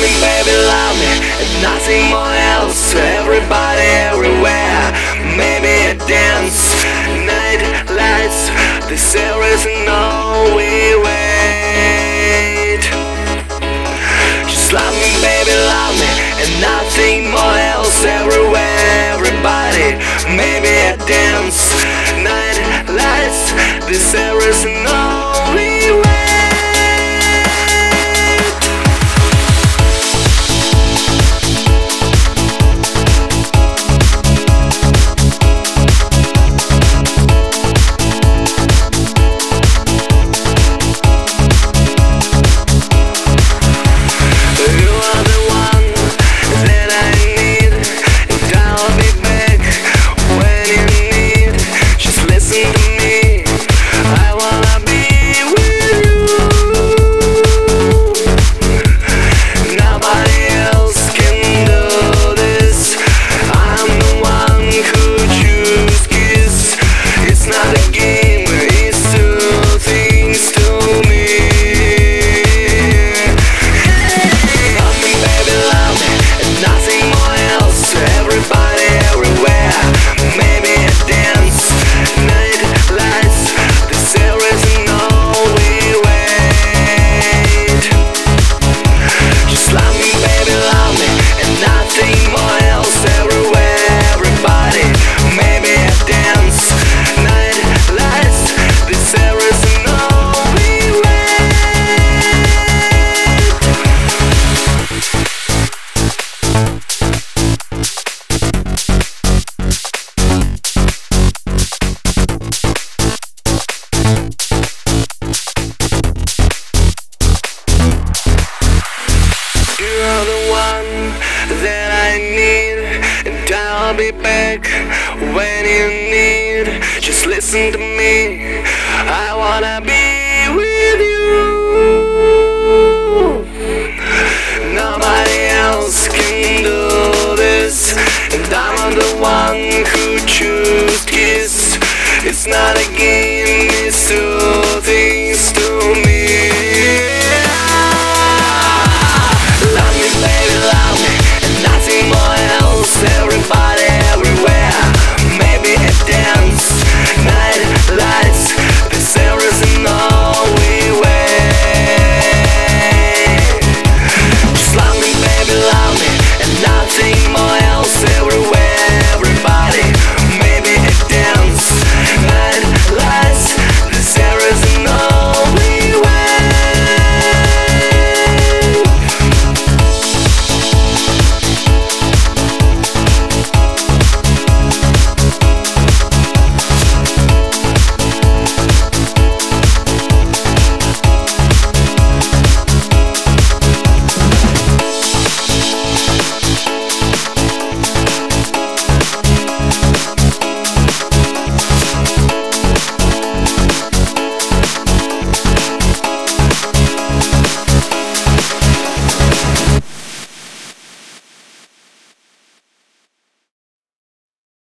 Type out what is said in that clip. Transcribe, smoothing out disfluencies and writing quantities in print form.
me, baby, love me, and nothing more else. Everybody, everywhere, maybe a dance, night lights. There is no we wait. Just love me, baby, love me, and nothing more else. Everywhere, everybody, maybe a dance, night lights. There is no we wait. You're the one that I need, and I'll be back when you need. Just listen to me, I wanna be